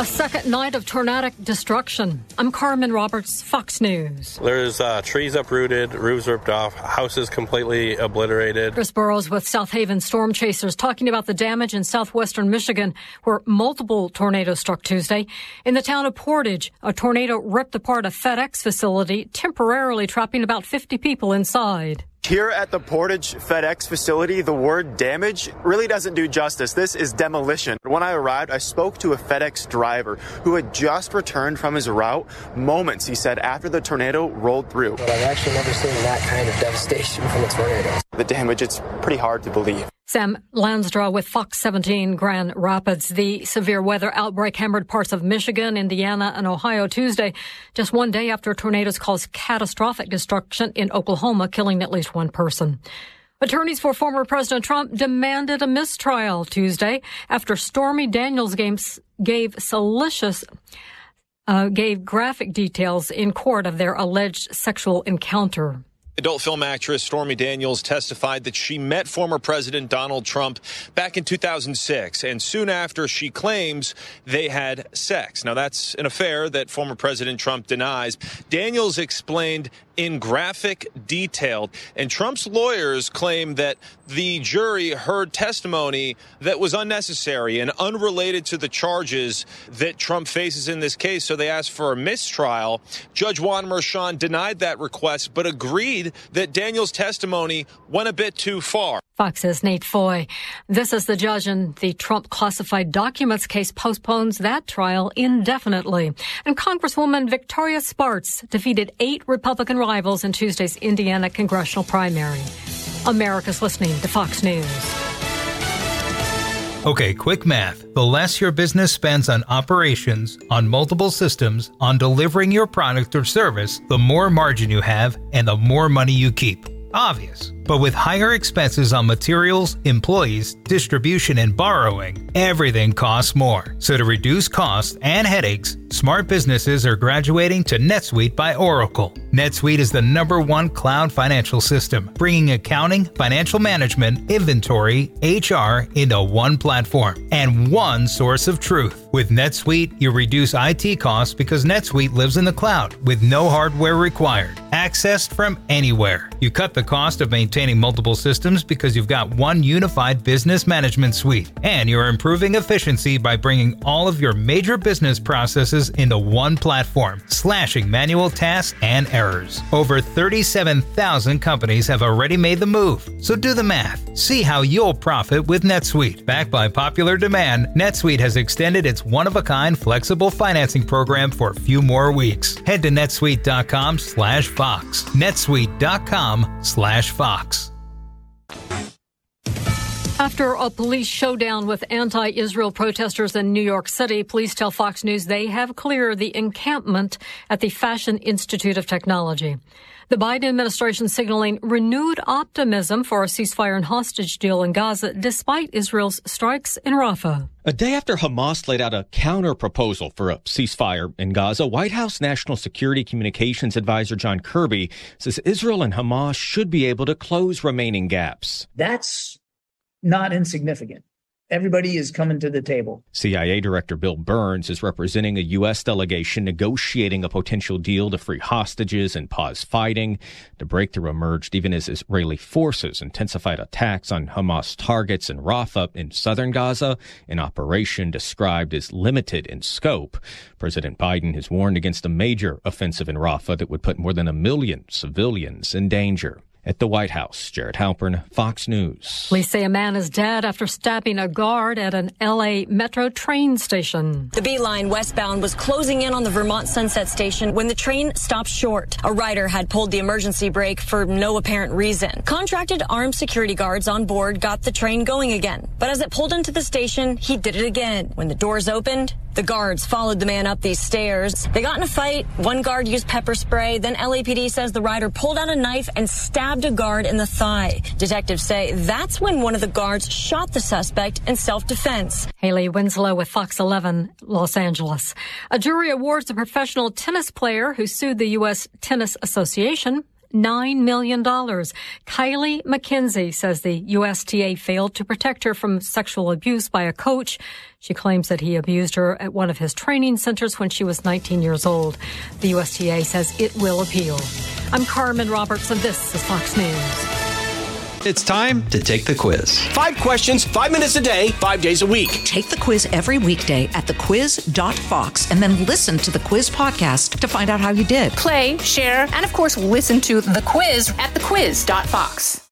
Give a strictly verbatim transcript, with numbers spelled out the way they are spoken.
A second night of tornadic destruction. I'm Carmen Roberts, Fox News. There's uh, trees uprooted, roofs ripped off, houses completely obliterated. Chris Burrows with South Haven Storm Chasers talking about the damage in southwestern Michigan where multiple tornadoes struck Tuesday. In the town of Portage, a tornado ripped apart a FedEx facility, temporarily trapping about fifty people inside. Here at the Portage FedEx facility, the word damage really doesn't do justice. This is demolition. When I arrived, I spoke to a FedEx driver who had just returned from his route moments, he said, after the tornado rolled through. But I've actually never seen that kind of devastation from a tornado. The damage, it's pretty hard to believe. Sam Lansdra with Fox seventeen Grand Rapids. The severe weather outbreak hammered parts of Michigan, Indiana, and Ohio Tuesday, just one day after tornadoes caused catastrophic destruction in Oklahoma, killing at least one person. Attorneys for former President Trump demanded a mistrial Tuesday after Stormy Daniels games gave salacious, uh, gave graphic details in court of their alleged sexual encounter. Adult film actress Stormy Daniels testified that she met former President Donald Trump back in two thousand six, and soon after she claims they had sex. Now, that's an affair that former President Trump denies. Daniels explained in graphic detail, and Trump's lawyers claim that the jury heard testimony that was unnecessary and unrelated to the charges that Trump faces in this case, so they asked for a mistrial. Judge Juan Merchan denied that request, but agreed that Daniels' testimony went a bit too far. Fox's Nate Foy. This is the judge in the Trump classified documents case postpones that trial indefinitely. And Congresswoman Victoria Spartz defeated eight Republican rivals in Tuesday's Indiana congressional primary. America's listening to Fox News. Okay, quick math. The less your business spends on operations, on multiple systems, on delivering your product or service, the more margin you have and the more money you keep. Obvious. But with higher expenses on materials, employees, distribution, and borrowing, everything costs more. So to reduce costs and headaches, smart businesses are graduating to NetSuite by Oracle. NetSuite is the number one cloud financial system, bringing accounting, financial management, inventory, H R into one platform and one source of truth. With NetSuite, you reduce I T costs because NetSuite lives in the cloud with no hardware required, accessed from anywhere. You cut the cost of maintaining multiple systems because you've got one unified business management suite, and you're improving efficiency by bringing all of your major business processes into one platform, slashing manual tasks and errors. Over thirty-seven thousand companies have already made the move, so do the math. See how you'll profit with NetSuite. Backed by popular demand, NetSuite has extended its one-of-a-kind flexible financing program for a few more weeks. Head to netsuite.com slash Fox. netsuite.com slash Fox. After a police showdown with anti-Israel protesters in New York City, police tell Fox News they have cleared the encampment at the Fashion Institute of Technology. The Biden administration signaling renewed optimism for a ceasefire and hostage deal in Gaza despite Israel's strikes in Rafah. A day after Hamas laid out a counter-proposal for a ceasefire in Gaza, White House National Security Communications Advisor John Kirby says Israel and Hamas should be able to close remaining gaps. That's not insignificant. Everybody is coming to the table. C I A Director Bill Burns is representing a U S delegation negotiating a potential deal to free hostages and pause fighting. The breakthrough emerged even as Israeli forces intensified attacks on Hamas targets in Rafah in southern Gaza, an operation described as limited in scope. President Biden has warned against a major offensive in Rafah that would put more than a million civilians in danger. At the White House, Jared Halpern, Fox News. Police say a man is dead after stabbing a guard at an L A Metro train station. The B line westbound was closing in on the Vermont Sunset Station when the train stopped short. A rider had pulled the emergency brake for no apparent reason. Contracted armed security guards on board got the train going again. But as it pulled into the station, he did it again. When the doors opened, the guards followed the man up these stairs. They got in a fight. One guard used pepper spray. Then L A P D says the rider pulled out a knife and stabbed a guard in the thigh. Detectives say that's when one of the guards shot the suspect in self-defense. Haley Winslow with Fox eleven, Los Angeles. A jury awards a professional tennis player who sued the U S Tennis Association nine million dollars. Kylie McKenzie says the U S T A failed to protect her from sexual abuse by a coach. She claims that he abused her at one of his training centers when she was nineteen years old. The U S T A says it will appeal. I'm Carmen Roberts, and this is Fox News. It's time to take the quiz. Five questions, five minutes a day, five days a week. Take the quiz every weekday at the quiz dot fox and then listen to the quiz podcast to find out how you did. Play, share, and of course, listen to The Quiz at the quiz dot fox.